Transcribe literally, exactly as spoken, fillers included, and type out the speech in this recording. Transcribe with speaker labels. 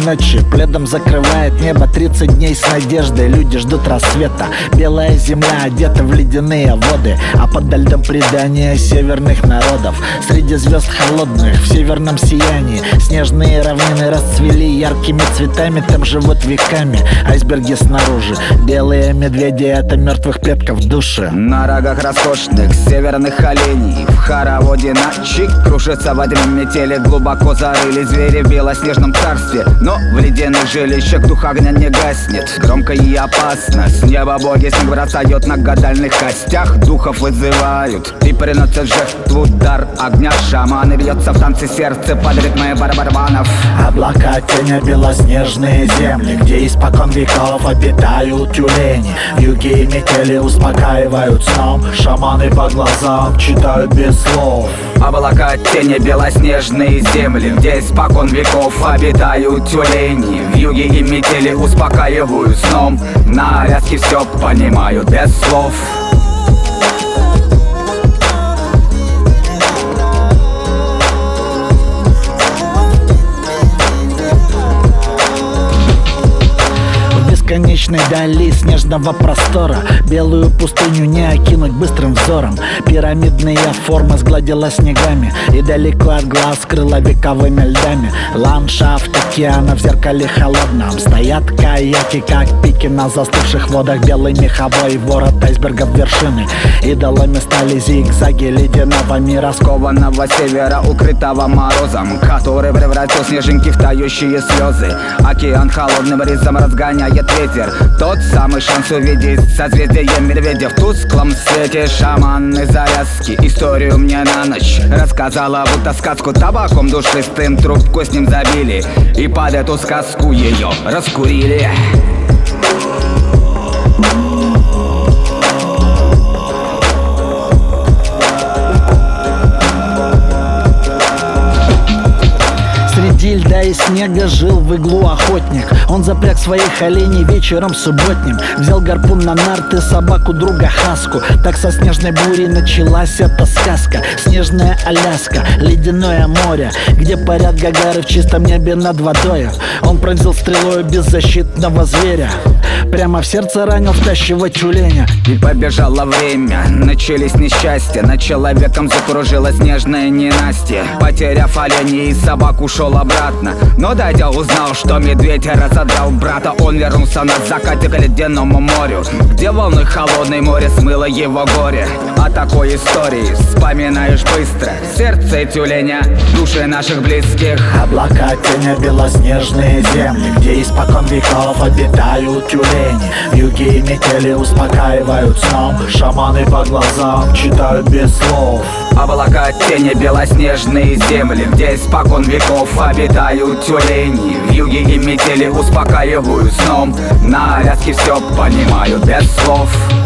Speaker 1: ночи пледом закрывает небо. Тридцать дней с надеждой, люди ждут рассвета. Белая земля одета в ледяные воды, а подо льдом предания северных народов. Среди звезд холодных в северном сиянии снежные равнины расцвели яркими цветами, там живут веками айсберги снаружи. Белые медведи — это мертвых предков души.
Speaker 2: На рогах роскошных северных оленей в хороводе ночи кружится во тьме метели. Глубоко зарыли звери в белоснежном царстве, но в ледяных жилищах дух огня не гаснет. Громко и опасно с неба боги снег бросают, на гадальных костях духов вызывают и приносят жертву дар огня. Шаманы бьется в танце сердце под ритмы барабанов.
Speaker 1: Облака, тени, белоснежные земли, где испокон веков обитают тюлени. Юги и метели успокаивают сном, шаманы по глазам читают без слов.
Speaker 2: Облака, тени, белоснежные земли, где испокон веков обитают тюлени. В юге и метели успокаивают сном, на Аляске все понимают без слов.
Speaker 1: Бесконечной дали снежного простора белую пустыню не окинуть быстрым взором. Пирамидная форма сгладила снегами и далеко от глаз скрыла вековыми льдами. Ландшафт океана в зеркале холодном. Стоят каяки, как пики на застывших водах. Белый меховой ворот айсбергов вершины идолами стали зигзаги ледяного мира,
Speaker 2: скованного севера, укрытого морозом, который превратил снежинки в тающие слезы. Океан холодным рисом разгоняет ветер, тот самый шанс увидеть созвездие медведя. В тусклом свете шаман из Аляски историю мне на ночь рассказала, будто сказку. Табаком душистым трубку с ним забили и под эту сказку ее раскурили.
Speaker 1: Среди льда и снега жил в иглу охотник. Он запряг своих оленей вечером субботним, взял гарпун на нарты, собаку друга Хаску. Так со снежной бурей началась эта сказка. Снежная Аляска, ледяное море, где парят гагары в чистом небе над водою. Он пронзил стрелою беззащитного зверя, прямо в сердце ранил спящего тюленя.
Speaker 2: И побежало время, начались несчастья, над человеком закружилось снежное ненастье. Потеряв оленей и собак, ушел обратно, но дойдя узнал, что медведь разодрал брата. Он вернулся на закате к ледяному морю, где волны холодной море смыло его горе. О такой истории вспоминаешь быстро сердце тюленя, души наших близких.
Speaker 1: Облака, тени, белоснежные земли, где испокон веков обитают тюлени. В юге и метели успокаивают сном, шаманы по глазам читают без слов.
Speaker 2: Облака, тени, белоснежные земли, где испокон веков обитают тюлени. В юге и метели успокаивают сном, на Аляске все понимают без слов.